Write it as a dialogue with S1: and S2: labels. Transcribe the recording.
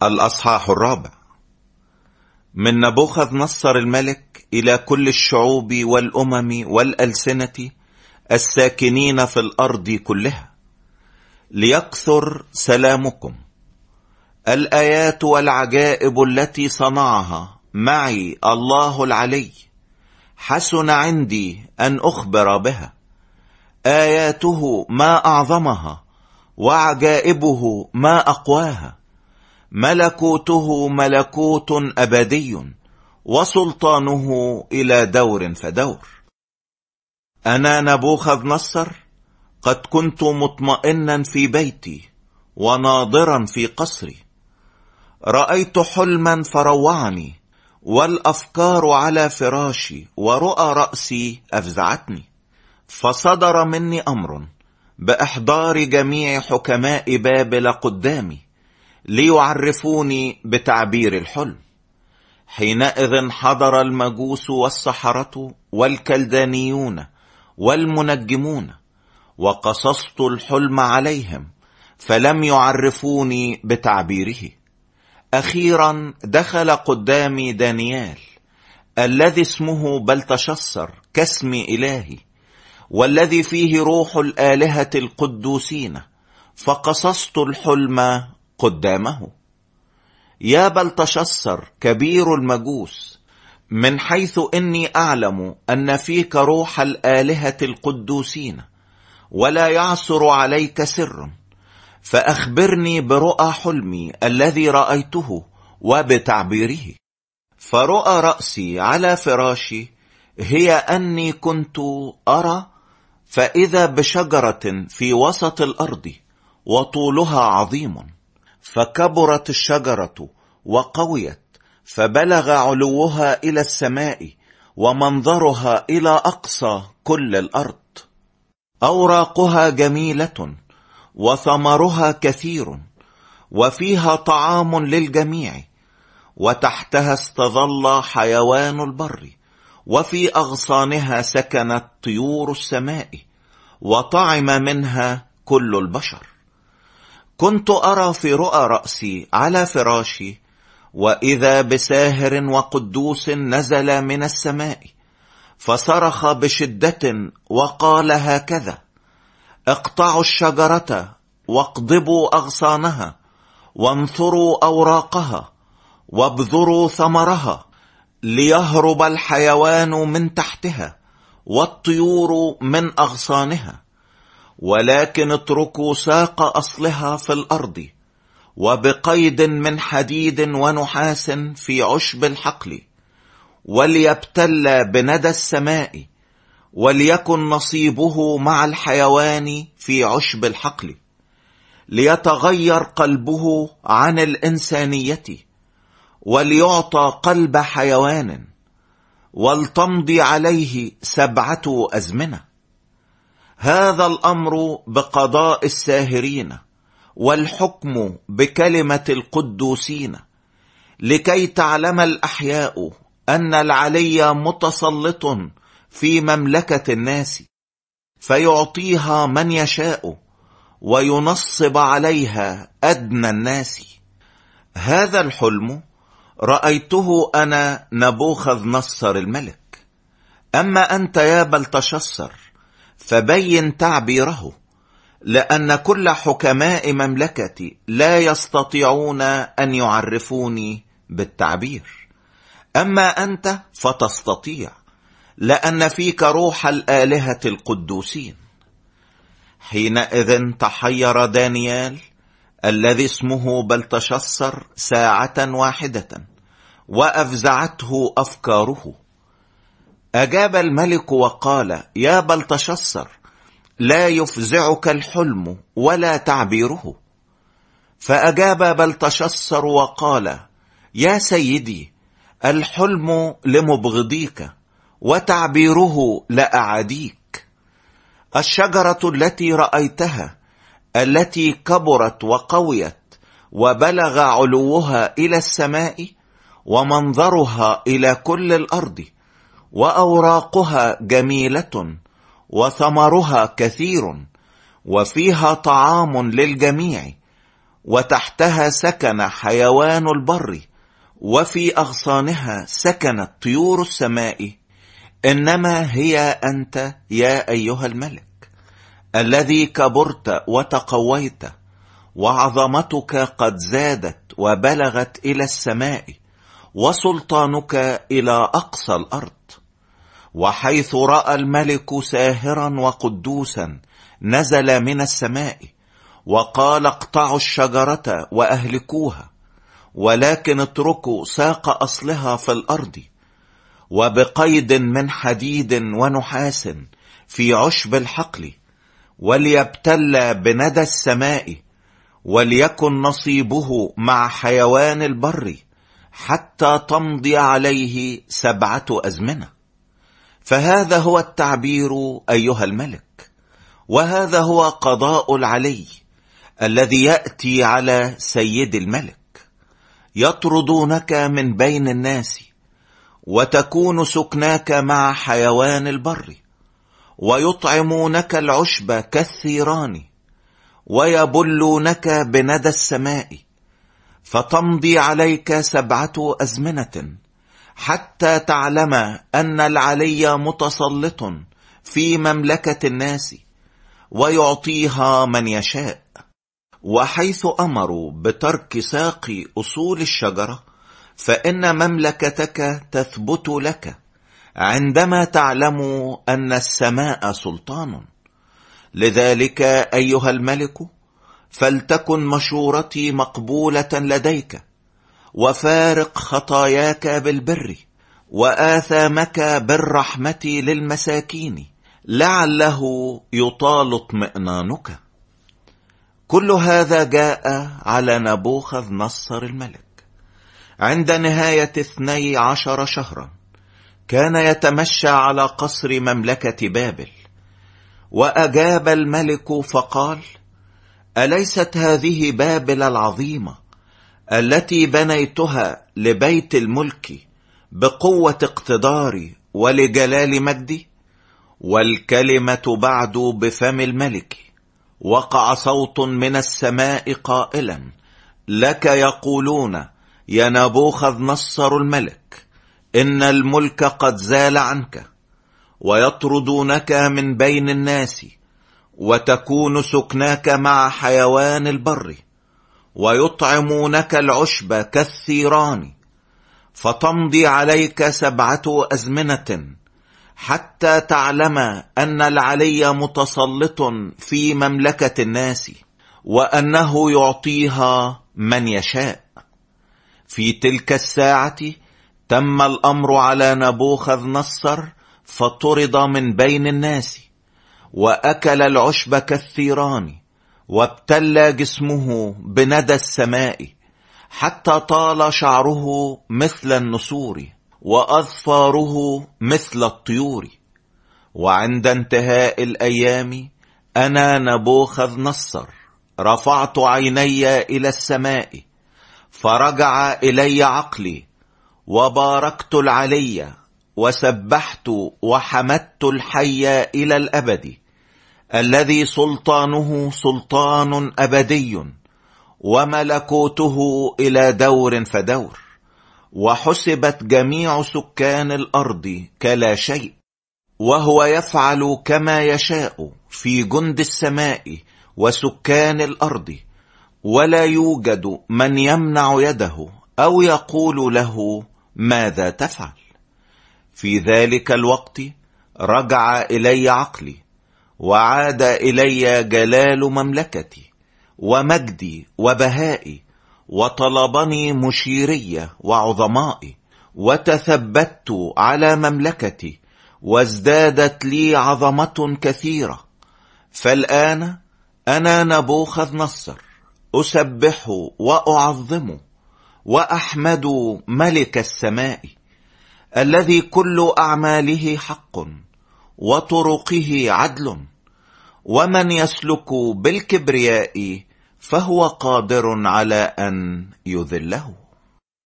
S1: الأصحاح 4 من نبوخذ نصر الملك إلى كل الشعوب والأمم والألسنة الساكنين في الأرض كلها، ليكثر سلامكم. الآيات والعجائب التي صنعها معي الله العلي حسن عندي أن أخبر بها. آياته ما أعظمها، وعجائبه ما أقواها. ملكوته ملكوت أبدي، وسلطانه إلى دور فدور. أنا نبوخذ نصر قد كنت مطمئنا في بيتي وناظرا في قصري. رأيت حلما فروعني، والأفكار على فراشي ورؤى رأسي أفزعتني. فصدر مني أمر بإحضار جميع حكماء بابل قدامي، ليعرفوني بتعبير الحلم. حينئذ حضر المجوس والسحرة والكلدانيون والمنجمون، وقصصت الحلم عليهم، فلم يعرفوني بتعبيره. أخيرا دخل قدامي دانيال، الذي اسمه بلتشصر كاسم إلهي، والذي فيه روح الآلهة القدوسين، فقصصت الحلم قدامه. يا بلتشصر كبير المجوس، من حيث إني أعلم أن فيك روح الآلهة القدوسين، ولا يعثر عليك سر، فأخبرني برؤى حلمي الذي رأيته وبتعبيره. فرؤى رأسي على فراشي هي أني كنت أرى، فإذا بشجرة في وسط الأرض، وطولها عظيم، فكبرت الشجرة وقويت، فبلغ علوها إلى السماء، ومنظرها إلى أقصى كل الأرض. أوراقها جميلة، وثمرها كثير، وفيها طعام للجميع، وتحتها استظل حيوان البر، وفي أغصانها سكنت طيور السماء، وطعم منها كل البشر. كنت أرى في رؤى رأسي على فراشي، وإذا بساهر وقدوس نزل من السماء، فصرخ بشدة وقال هكذا: اقطعوا الشجرة، واقضبوا أغصانها، وانثروا أوراقها، وابذروا ثمرها، ليهرب الحيوان من تحتها، والطيور من أغصانها. ولكن اتركوا ساق أصلها في الأرض، وبقيد من حديد ونحاس في عشب الحقل، وليبتل بندى السماء، وليكن نصيبه مع الحيوان في عشب الحقل، ليتغير قلبه عن الإنسانية، وليعطى قلب حيوان، ولتمضي عليه 7 أزمنة. هذا الأمر بقضاء الساهرين، والحكم بكلمة القدوسين، لكي تعلم الأحياء أن العلي متسلط في مملكة الناس، فيعطيها من يشاء، وينصب عليها أدنى الناس. هذا الحلم رأيته أنا نبوخذ نصر الملك. أما أنت يا بلتشصر، فبين تعبيره، لأن كل حكماء مملكتي لا يستطيعون أن يعرفوني بالتعبير. أما أنت فتستطيع، لأن فيك روح الآلهة القدوسين. حينئذ تحير دانيال، الذي اسمه بلتشصر، ساعة واحدة، وأفزعته أفكاره. أجاب الملك وقال: يا بلتشصر، لا يفزعك الحلم ولا تعبيره. فأجاب بلتشصر وقال: يا سيدي، الحلم لمبغضيك، وتعبيره لأعاديك. الشجرة التي رأيتها، التي كبرت وقويت، وبلغ علوها إلى السماء، ومنظرها إلى كل الأرض، وأوراقها جميلة، وثمرها كثير، وفيها طعام للجميع، وتحتها سكن حيوان البر، وفي أغصانها سكنت طيور السماء، إنما هي أنت يا أيها الملك الذي كبرت وتقويت، وعظمتك قد زادت وبلغت إلى السماء، وسلطانك إلى أقصى الأرض. وحيث رأى الملك ساهرا وقدوسا نزل من السماء، وقال اقطعوا الشجرة وأهلكوها، ولكن اتركوا ساق أصلها في الأرض، وبقيد من حديد ونحاس في عشب الحقل، وليبتل بندى السماء، وليكن نصيبه مع حيوان البر، حتى تمضي عليه 7 أزمنة. فهذا هو التعبير أيها الملك، وهذا هو قضاء العلي الذي يأتي على سيد الملك. يطردونك من بين الناس، وتكون سكناك مع حيوان البر، ويطعمونك العشب كالثيران، ويبلونك بندى السماء، فتمضي عليك 7 أزمنة، حتى تعلم أن العلي متسلط في مملكة الناس، ويعطيها من يشاء. وحيث أمروا بترك ساق أصول الشجرة، فإن مملكتك تثبت لك، عندما تعلم أن السماء سلطان. لذلك أيها الملك، فلتكن مشورتي مقبولة لديك، وفارق خطاياك بالبر، وآثامك بالرحمة للمساكين، لعله يطال اطمئنانك. كل هذا جاء على نبوخذ نصر الملك عند نهاية 12 شهرا. كان يتمشى على قصر مملكة بابل، وأجاب الملك فقال: أليست هذه بابل العظيمة التي بنيتها لبيت الملك بقوة اقتداري ولجلال مجدي؟ والكلمة بعد بفم الملك. وقع صوت من السماء قائلا: لك يقولون يا نبوخذ نصر الملك، إن الملك قد زال عنك، ويطردونك من بين الناس، وتكون سكناك مع حيوان البر، ويطعمونك العشب كالثيران، فتمضي عليك 7 أزمنة، حتى تعلم أن العلي متسلط في مملكة الناس، وأنه يعطيها من يشاء. في تلك الساعة تم الأمر على نبوخذ نصر، فطرد من بين الناس، وأكل العشب كالثيران، وابتل جسمه بندى السماء، حتى طال شعره مثل النسور، وأظفاره مثل الطيور. وعند انتهاء الأيام أنا نبوخذ نصر رفعت عيني إلى السماء، فرجع إلي عقلي، وباركت العلي، وسبحت وحمدت الحي إلى الأبد، الذي سلطانه سلطان أبدي، وملكوته إلى دور فدور. وحسبت جميع سكان الأرض كلا شيء، وهو يفعل كما يشاء في جند السماء وسكان الأرض، ولا يوجد من يمنع يده أو يقول له ماذا تفعل. في ذلك الوقت رجع إلي عقلي، وعاد إلي جلال مملكتي ومجدي وبهائي، وطلبني مشيري وعظمائي، وتثبت على مملكتي، وازدادت لي عظمة كثيرة. فالآن أنا نبوخذ نصر أسبح وأعظم وأحمد ملك السماء، الذي كل أعماله حق وطرقه عدل، ومن يسلك بالكبرياء فهو قادر على أن يذله.